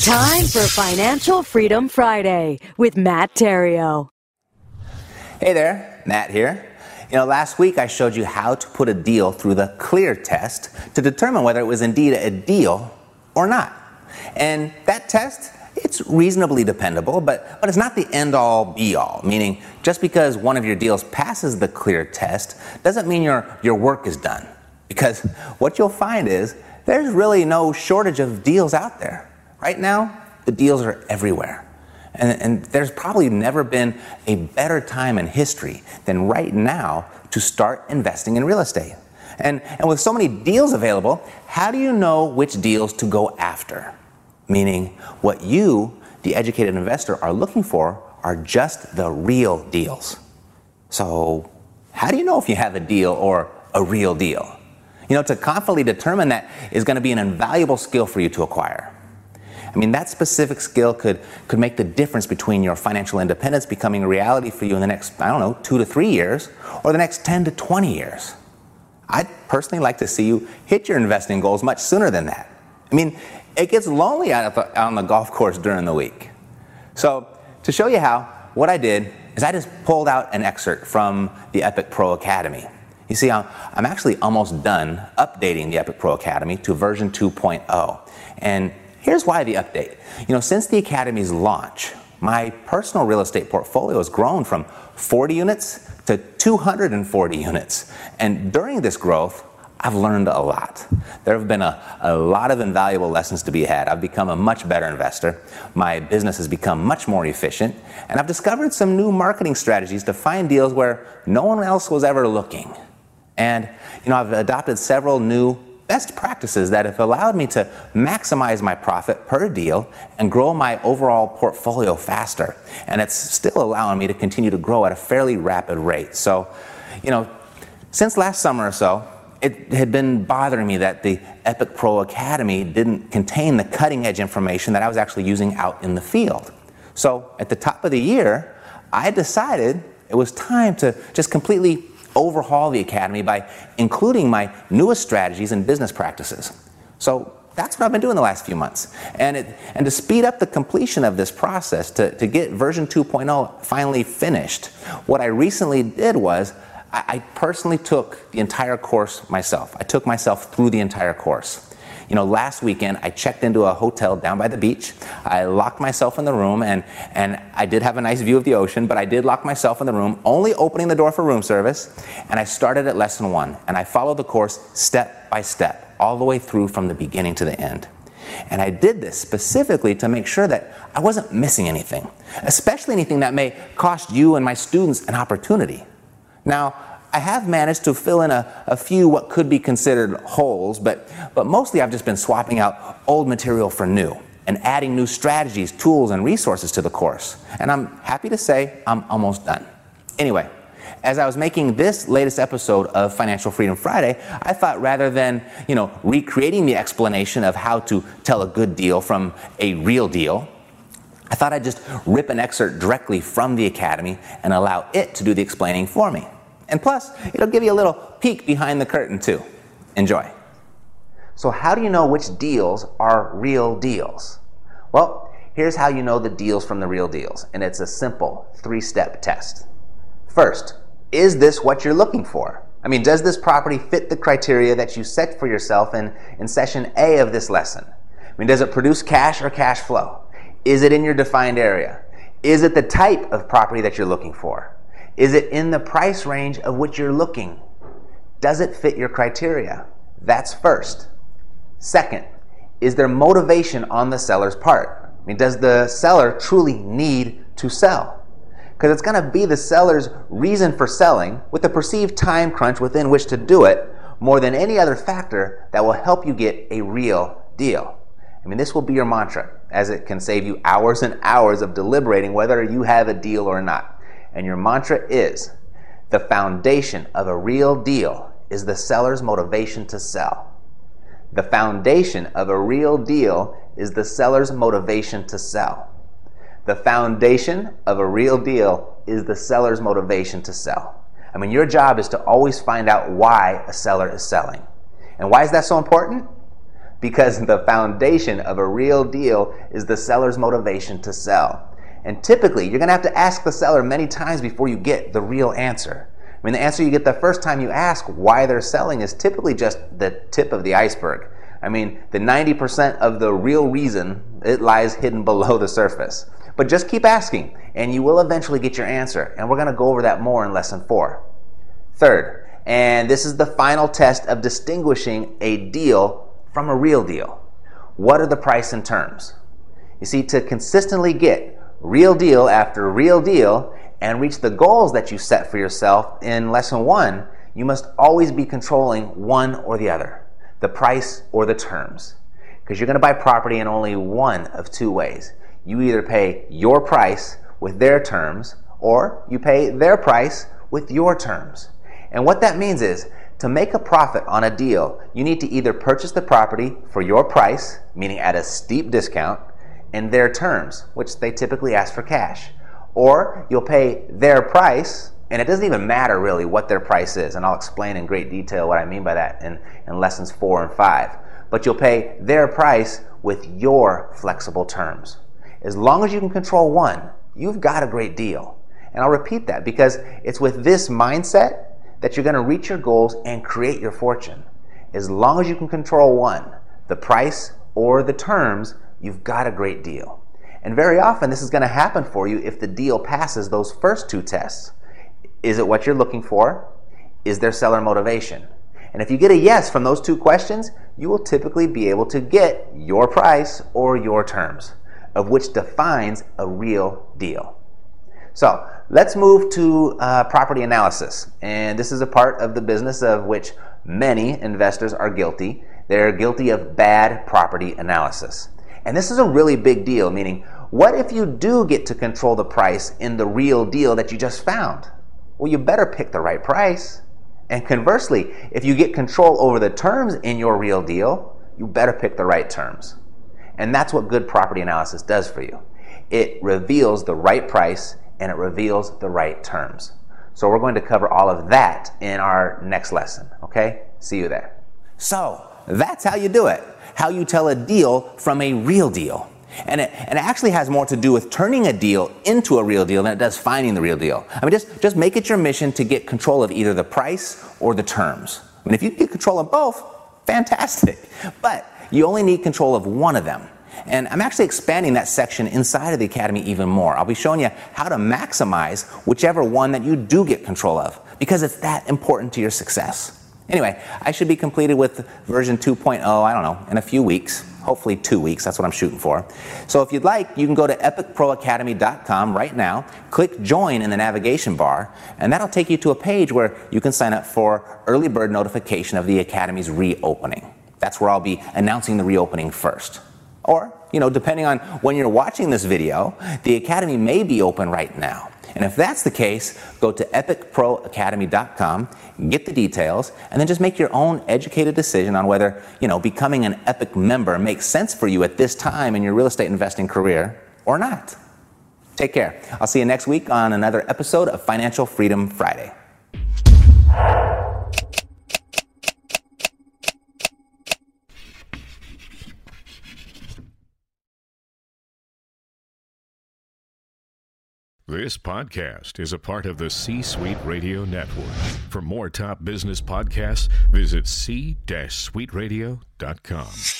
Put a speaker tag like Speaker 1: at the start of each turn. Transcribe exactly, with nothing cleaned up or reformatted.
Speaker 1: Time for Financial Freedom Friday with Matt Theriault.
Speaker 2: Hey there, Matt here. You know, last week I showed you how to put a deal through the CLEAR test to determine whether it was indeed a deal or not. And that test, it's reasonably dependable, but, but it's not the end-all, be-all, meaning just because one of your deals passes the CLEAR test doesn't mean your, your work is done. Because what you'll find is there's really no shortage of deals out there. Right now, the deals are everywhere. And, and there's probably never been a better time in history than right now to start investing in real estate. And, and with so many deals available, how do you know which deals to go after? Meaning, what you, the educated investor, are looking for are just the real deals. So, how do you know if you have a deal or a real deal? You know, to confidently determine that is going to be an invaluable skill for you to acquire. I mean, that specific skill could, could make the difference between your financial independence becoming a reality for you in the next, I don't know, two to three years, or the next ten to twenty years. I'd personally like to see you hit your investing goals much sooner than that. I mean, it gets lonely out, the, out on the golf course during the week. So, to show you how, what I did is I just pulled out an excerpt from the Epic Pro Academy. You see, I'm, I'm actually almost done updating the Epic Pro Academy to version two point oh. And here's why the update. You know, since the Academy's launch, my personal real estate portfolio has grown from forty units to two hundred forty units. And during this growth, I've learned a lot. There have been a, a lot of invaluable lessons to be had. I've become a much better investor. My business has become much more efficient. And I've discovered some new marketing strategies to find deals where no one else was ever looking. And, you know, I've adopted several new best practices that have allowed me to maximize my profit per deal and grow my overall portfolio faster. And it's still allowing me to continue to grow at a fairly rapid rate. So, you know, since last summer or so, it had been bothering me that the Epic Pro Academy didn't contain the cutting edge information that I was actually using out in the field. So at the top of the year, I decided it was time to just completely overhaul the Academy by including my newest strategies and business practices. So that's what I've been doing the last few months. And it, and to speed up the completion of this process, to, to get version two point oh finally finished, what I recently did was I, I personally took the entire course myself. I took myself through the entire course. You know, last weekend I checked into a hotel down by the beach. I locked myself in the room, and, and I did have a nice view of the ocean, but I did lock myself in the room, only opening the door for room service, and I started at lesson one, and I followed the course step by step, all the way through from the beginning to the end. And I did this specifically to make sure that I wasn't missing anything, especially anything that may cost you and my students an opportunity. Now, I have managed to fill in a, a few what could be considered holes, but, but mostly I've just been swapping out old material for new and adding new strategies, tools, and resources to the course. And I'm happy to say I'm almost done. Anyway, as I was making this latest episode of Financial Freedom Friday, I thought rather than, you know, recreating the explanation of how to tell a good deal from a real deal, I thought I'd just rip an excerpt directly from the Academy and allow it to do the explaining for me. And plus, it'll give you a little peek behind the curtain too. Enjoy. So how do you know which deals are real deals? Well, here's how you know the deals from the real deals. And it's a simple three-step test. First, is this what you're looking for? I mean, does this property fit the criteria that you set for yourself in, in session A of this lesson? I mean, does it produce cash or cash flow? Is it in your defined area? Is it the type of property that you're looking for? Is it in the price range of which you're looking? Does it fit your criteria? That's first. Second, is there motivation on the seller's part? I mean, does the seller truly need to sell? Because it's going to be the seller's reason for selling with the perceived time crunch within which to do it more than any other factor that will help you get a real deal. I mean, this will be your mantra, as it can save you hours and hours of deliberating whether you have a deal or not. And your mantra is, the foundation of a real deal is the seller's motivation to sell. The foundation of a real deal is the seller's motivation to sell. The foundation of a real deal is the seller's motivation to sell. I mean, your job is to always find out why a seller is selling. And why is that so important? because the foundation of a real deal is the seller's motivation to sell. And typically, you're going to have to ask the seller many times before you get the real answer. I mean, the answer you get the first time you ask why they're selling is typically just the tip of the iceberg. I mean, the ninety percent of the real reason, it lies hidden below the surface. But just keep asking, and you will eventually get your answer. And we're going to go over that more in lesson four. Third, and this is the final test of distinguishing a deal from a real deal. What are the price and terms? You see, to consistently get real deal after real deal and reach the goals that you set for yourself in lesson one, you must always be controlling one or the other, the price or the terms. Because you're going to buy property in only one of two ways. You either pay your price with their terms, or you pay their price with your terms. And what that means is, to make a profit on a deal, you need to either purchase the property for your price, meaning at a steep discount, in their terms, which they typically ask for cash. Or you'll pay their price, and it doesn't even matter really what their price is, and I'll explain in great detail what I mean by that in, in lessons four and five. But you'll pay their price with your flexible terms. As long as you can control one, you've got a great deal. And I'll repeat that because it's with this mindset that you're going to reach your goals and create your fortune. As long as you can control one, the price or the terms, you've got a great deal. And very often this is going to happen for you if the deal passes those first two tests. Is it what you're looking for? Is there seller motivation? And if you get a yes from those two questions, you will typically be able to get your price or your terms, of which defines a real deal. So let's move to uh, property analysis. And this is a part of the business of which many investors are guilty. They're guilty of bad property analysis. And this is a really big deal, meaning what if you do get to control the price in the real deal that you just found? Well, you better pick the right price. And conversely, if you get control over the terms in your real deal, you better pick the right terms. And that's what good property analysis does for you. It reveals the right price and it reveals the right terms. So we're going to cover all of that in our next lesson, okay? See you there. So that's how you do it, how you tell a deal from a real deal. And it, and it actually has more to do with turning a deal into a real deal than it does finding the real deal. I mean, just, just make it your mission to get control of either the price or the terms. I mean, if you get control of both, fantastic. But you only need control of one of them. And I'm actually expanding that section inside of the Academy even more. I'll be showing you how to maximize whichever one that you do get control of, because it's that important to your success. Anyway, I should be completed with version two point oh, I don't know, in a few weeks. Hopefully two weeks, that's what I'm shooting for. So if you'd like, you can go to epic pro academy dot com right now, click join in the navigation bar, and that'll take you to a page where you can sign up for early bird notification of the Academy's reopening. That's where I'll be announcing the reopening first. Or, you know, depending on when you're watching this video, the Academy may be open right now. And if that's the case, go to epic pro academy dot com, get the details, and then just make your own educated decision on whether, you know, becoming an Epic member makes sense for you at this time in your real estate investing career or not. Take care. I'll see you next week on another episode of Financial Freedom Friday.
Speaker 3: This podcast is a part of the C-Suite Radio Network. For more top business podcasts, visit c suite radio dot com.